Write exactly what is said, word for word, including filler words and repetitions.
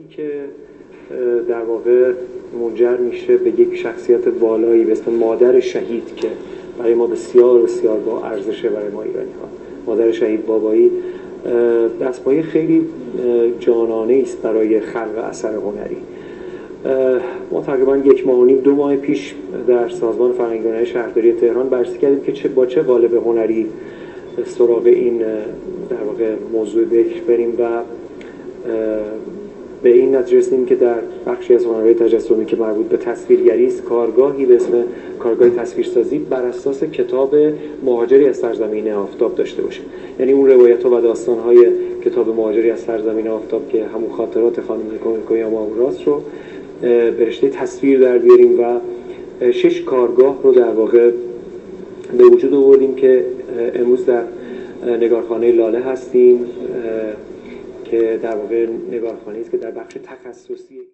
که در واقع منجر میشه به یک شخصیت والایی به اسم مادر شهید که برای ما بسیار بسیار با ارزشه، برای ما ایرانی ها. مادر شهید بابایی دستپایه خیلی جانانه است برای خلق اثر هنری. ما تقریبا یک ماه و نیم دو ماه پیش در سازمان فرهنگ هنری شهرداری تهران بررسی کردیم که چه با چه قالب هنری سراغ این در واقع موضوع بکر بریم و به این نتیجه رسیدیم که در بخشی از هنرهای تجسمی که مربوط به تصویرگری است، کارگاهی به اسم کارگاه تصویرسازی بر اساس کتاب مهاجری از سرزمین آفتاب داشته باشه. یعنی اون روایت‌ها و داستان‌های کتاب مهاجری از سرزمین آفتاب که همون خاطرات خانم کویاما راست رو به رشته تصویر در بیاریم و شش کارگاه رو در واقع به وجود آوردیم که امروز در نگارخانه لاله هستیم که در واقع نگارخانه‌ای است که در بخش تخصصی